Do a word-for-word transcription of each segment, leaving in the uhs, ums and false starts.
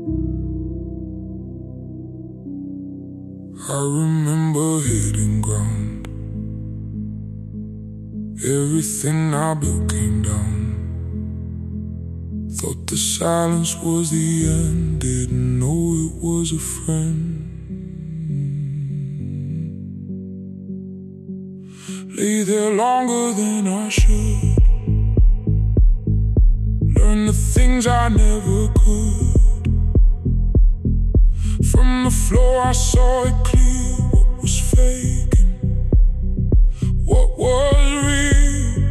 I remember hitting ground. Everything I built came down. Thought the silence was the end. Didn't know it was a friend. Lay there longer than I should. Learn the things I never could. From the floor I saw it clear. What was fake and what was real.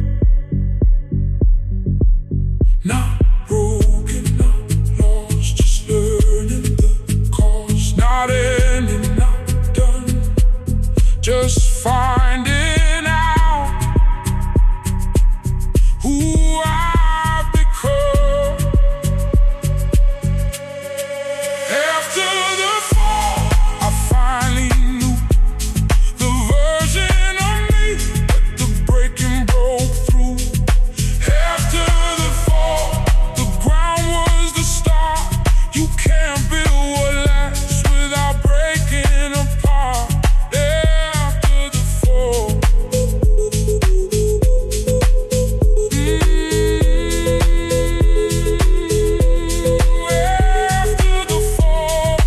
Not broken, not lost, just learning the cause. Not ending, not done, just finding out who I've become. After the fall, I finally knew the version of me that the breaking broke through. After the fall, the ground was the start. You can't build what lasts without breaking apart. After the fall, mm-hmm. After the fall,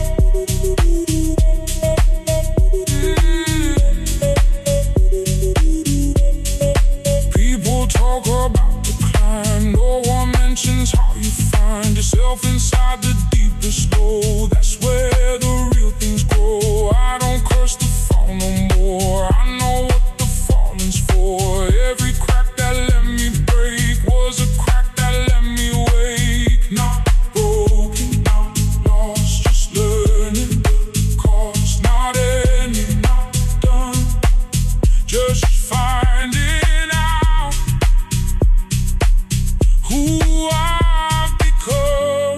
mm-hmm. People talk about the climb. No one mentions how you find yourself inside the deepest low. That's where the real things grow. I don't curse the fall no more. I know what the falling's for. Every crack that let me break was a crack that let me wake. Not broken, not lost, just learning the cause. Not ending, not done, just finding out who I've become.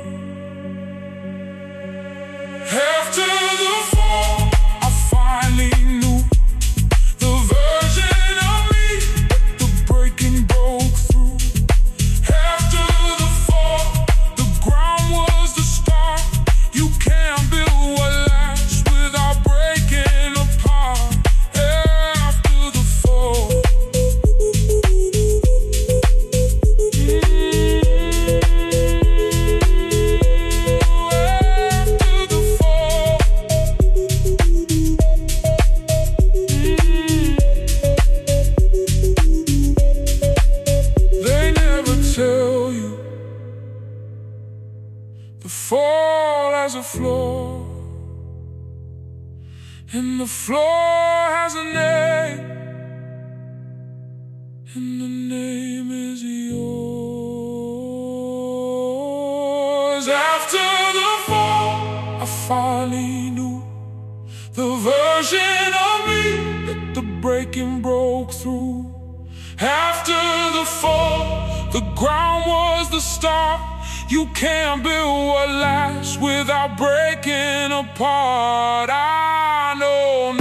After the fall, I finally knew the version of me that the breaking broke through. After the fall, the ground was the start. You can't build what lasts without breaking apart. After the fall, mm-hmm. After the fall, they never tell you the fall has a floor, and the floor has a name, and the name is yours. After the fall, I finally knew the version of me that the breaking broke through. After the fall, the ground was the start. You can't build what lasts without breaking apart. I know